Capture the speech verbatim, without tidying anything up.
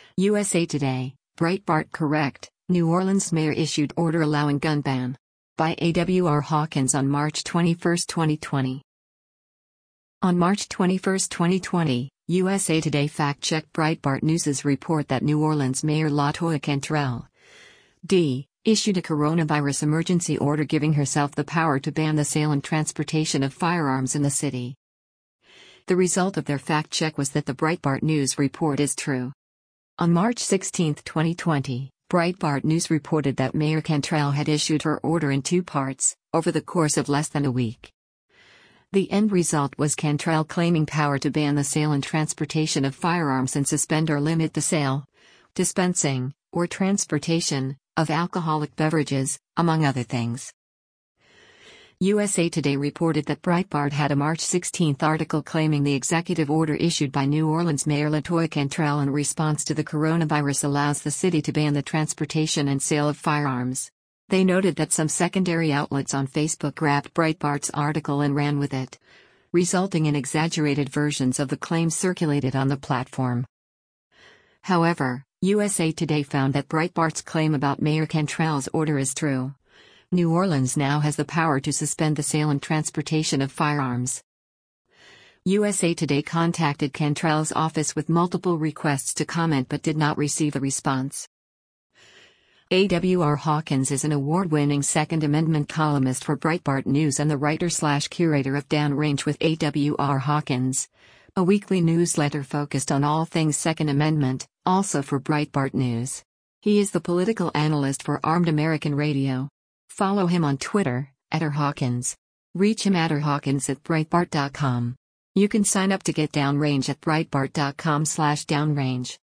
U S A Today, Breitbart correct, New Orleans mayor issued order allowing gun ban. By A W R Hawkins on March twenty-first, twenty twenty. On March twenty-first, twenty twenty, U S A Today fact-checked Breitbart News' report that New Orleans Mayor LaToya Cantrell D. issued a coronavirus emergency order giving herself the power to ban the sale and transportation of firearms in the city. The result of their fact-check was that the Breitbart News report is true. On March sixteenth, twenty twenty, Breitbart News reported that Mayor Cantrell had issued her order in two parts, over the course of less than a week. The end result was Cantrell claiming power to ban the sale and transportation of firearms and suspend or limit the sale, dispensing, or transportation, of alcoholic beverages, among other things. U S A Today reported that Breitbart had a March sixteenth article claiming the executive order issued by New Orleans Mayor LaToya Cantrell in response to the coronavirus allows the city to ban the transportation and sale of firearms. They noted that some secondary outlets on Facebook grabbed Breitbart's article and ran with it, resulting in exaggerated versions of the claims circulated on the platform. However, U S A Today found that Breitbart's claim about Mayor Cantrell's order is true. New Orleans now has the power to suspend the sale and transportation of firearms. U S A Today contacted Cantrell's office with multiple requests to comment but did not receive a response. A W R Hawkins is an award-winning Second Amendment columnist for Breitbart News and the writer-slash-curator of Downrange with A W R Hawkins, a weekly newsletter focused on all things Second Amendment, also for Breitbart News. He is the political analyst for Armed American Radio. Follow him on Twitter, at r hawkins. Reach him at r hawkins at breitbart dot com. You can sign up to get Downrange at breitbart dot com slash downrange.